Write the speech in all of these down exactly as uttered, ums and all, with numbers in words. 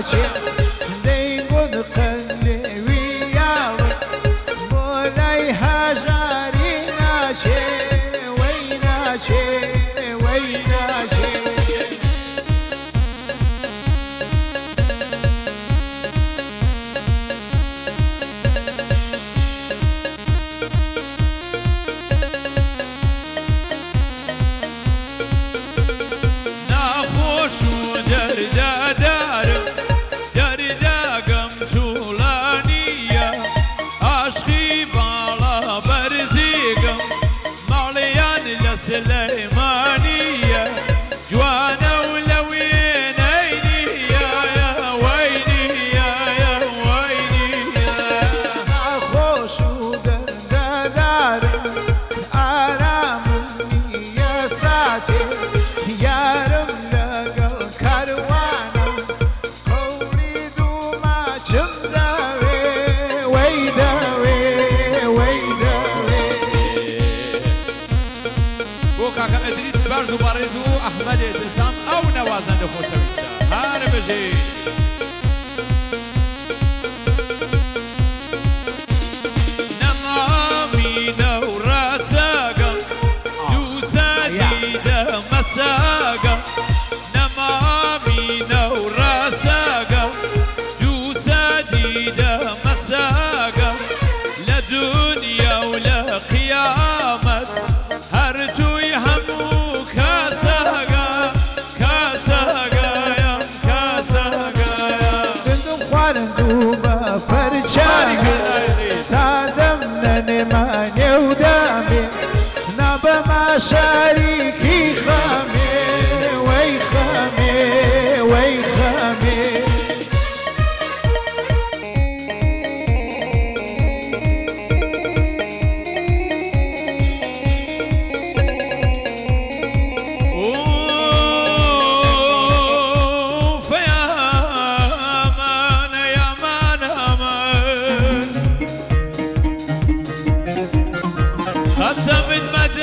ناشي ديقون قلبي يا مولاي هجاري ناشي ويناشي ويناشي شو دردا دارم دردا قم طولانية عشقي بالا برزيقم ماليان لسليمانية جوانا ولوين عيني يا يا ويني يا يا ويني ناخوش دردا دارم آرامني يا ساتي يارم کاکا ادریس برز و بارز و احمد اتسام او نوازنده خوشویسته هر بجی نمامی دورا ساقم دوسا دیده مساقم نمامی دورا ساقم دوسا دیده مساقم لدنیا و لقیامت هر تو سادم ننماني ودامي نبا ما شاريكي خامي وي خامي وي خامي قسمت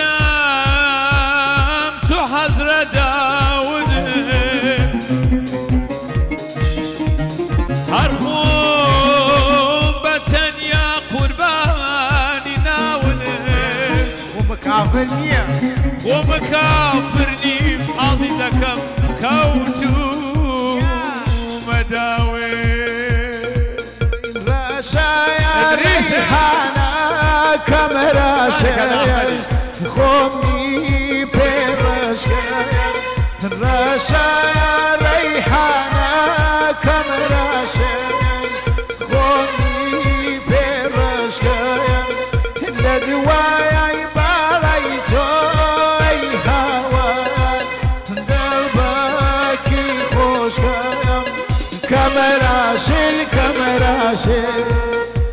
مدام تو حضر داود هر خون بتنیا قربانی ناود ومكافر نية ومكافر نيم عزيزكم كوتو مداوي رشايا ريحانا كاميرا شايل خومي بيرشكا رشايا ريحانا كاميرا شايل خومي بيرشكا لدوايا يباليتو اي هوان دربكي خوشكا كاميرا شيل كاميرا شيل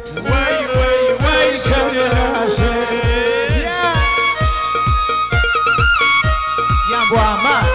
Guamá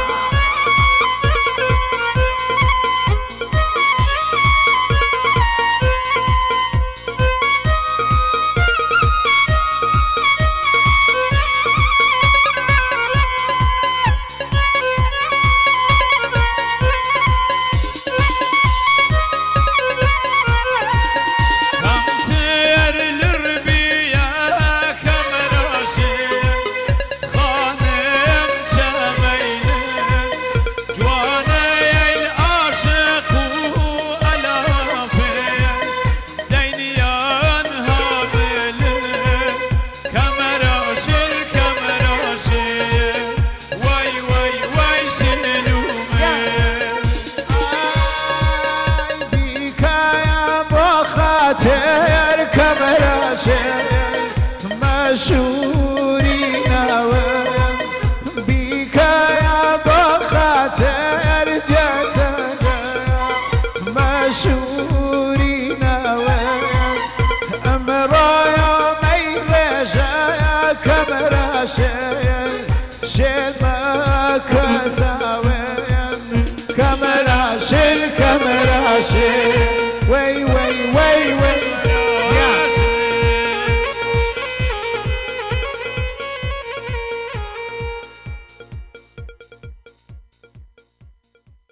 خاطر كاميرا شيل مشهوري ناوم بيك يا بخاطر ديتك مشهوري ناوم امرايا ميرجا كاميرا شيل شيل ما كتاوم كاميرا شيل كاميرا شيل